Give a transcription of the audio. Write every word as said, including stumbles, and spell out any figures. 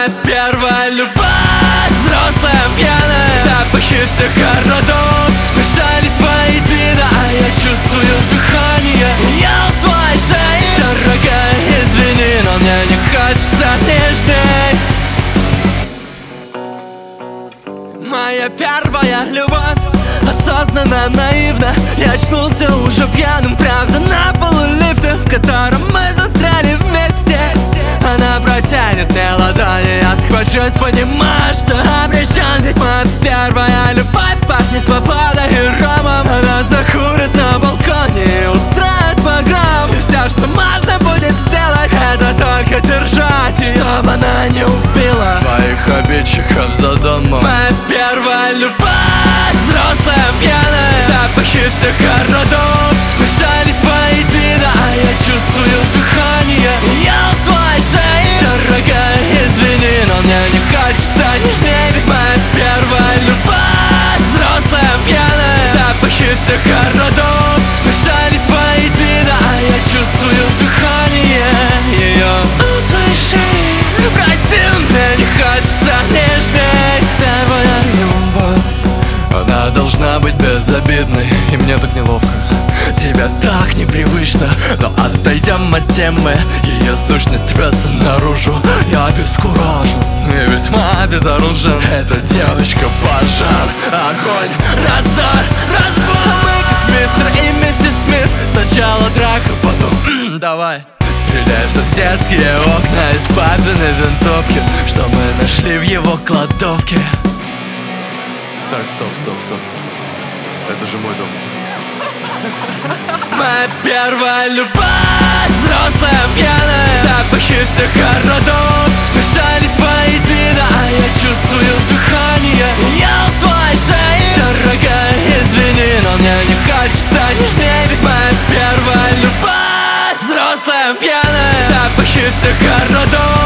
Моя первая любовь, взрослая пьяная. Запахи всех городов смешались воедино, а я чувствую дыхание ее своей шеи. Дорогая, извини, но мне не хочется нежней. Моя первая любовь, осознанно, наивно. Я очнулся уже пьяным, правда, на полу лифта, в котором мы застряли вместе. Она протянет мне ладони, я схвачусь, понимаю, что обречен. Ведь моя первая любовь пахнет свободой и ромом. Она закурит на балконе и устроит погром. И все, что можно будет сделать, это только держать ее, чтобы она не убила своих обидчиков за домом. Моя первая любовь, взрослая пьяная. Запахи всех городов смешались воедино, а я чувствую дыхание ее своей шеи. Дорогая, извини, но мне не хочется нежнее. Ведь моя первая любовь, взрослая пьяная. Запахи всех городов смешались воедино, а я чувствую дыхание ее своей шеи. Прости, но мне не хочется нежней. Первая любовь, она должна быть безобидной, и мне так неловко, тебе так непривычно. Но отойдем от темы, ее сущность рвется наружу. Я обескуражен и весьма безоружен. Эта девочка пожар, огонь, раздор, разбор. Мы как мистер и миссис Смит. Сначала драка, потом давай стреляй в соседские окна из папиной винтовки, что мы нашли в его кладовке. Так, стоп, стоп, стоп. Это же мой дом. Моя первая любовь, взрослая пьяная. Запахи всех городов смешались воедино, а я чувствую дыхание ее своей шеи. Дорогая, извини, но мне не хочется нежнее. Ведь моя первая любовь, взрослая пьяная. Запахи всех городов